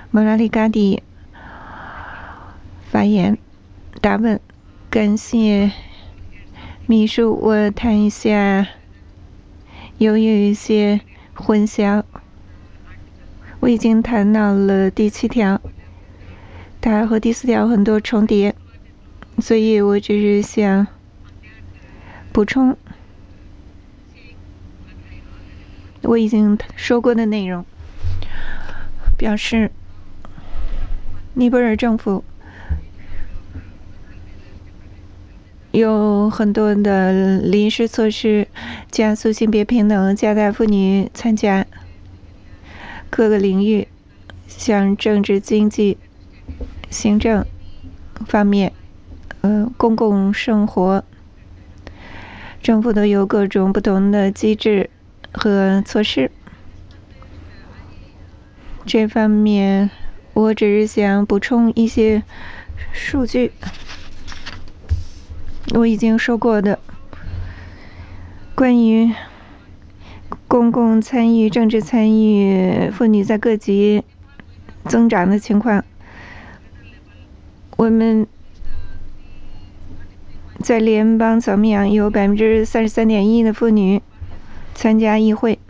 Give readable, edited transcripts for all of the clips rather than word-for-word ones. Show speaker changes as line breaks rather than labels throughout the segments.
莫拉里嘎迪发言答问。感谢秘书，我谈一下，由于一些混淆，我已经谈到了第7条，它和第4条很多重叠，所以我只是想补充我已经说过的内容，表示尼泊尔政府有很多的临时措施，加速性别平等，加大妇女参加各个领域，像政治、经济、行政方面，公共生活，政府都有各种不同的机制和措施。这方面我只是想补充一些数据，我已经说过的关于公共参与、政治参与、妇女在各级增长的情况。我们在联邦层面有33.1%的妇女参加议会，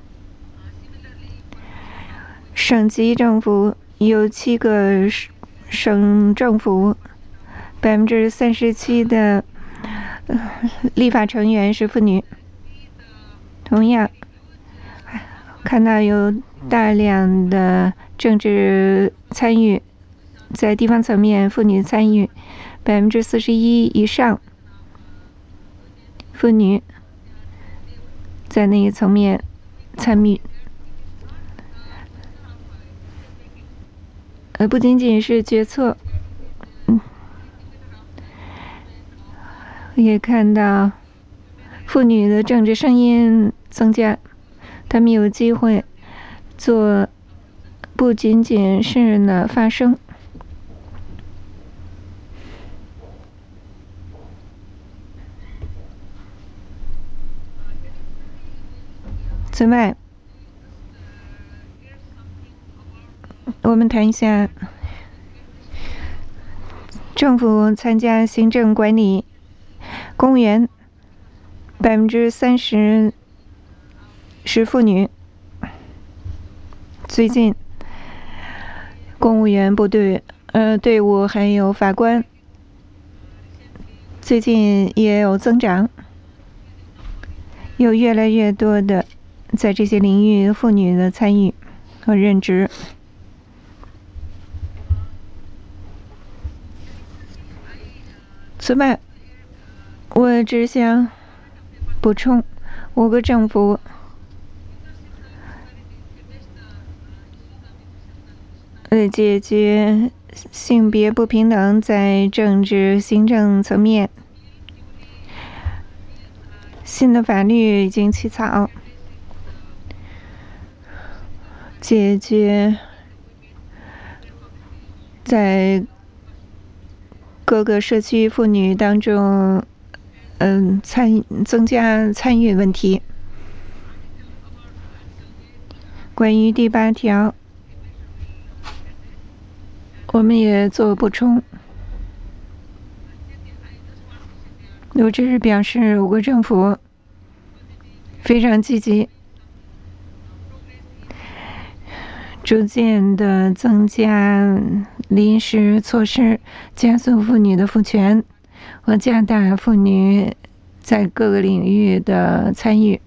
省级政府有7个省政府37%的立法成员是妇女。同样看到有大量的政治参与，在地方层面妇女参与41%以上，妇女在那一层面参与，不仅仅是决策，也看到妇女的政治声音增加，她们有机会做不仅仅是呢发声。此外，我们谈一下政府参加行政管理，公务员30%是妇女。最近公务员部队队伍还有法官最近也有增长，有越来越多的在这些领域妇女的参与和任职。此外，我只想补充5个政府解决性别不平等在政治行政层面，新的法律已经起草，解决在各个社区妇女当中增加参与问题。关于第8条，我们也做补充。我只是表示5个政府非常积极，逐渐的增加临时措施，加速妇女的赋权和加大妇女在各个领域的参与。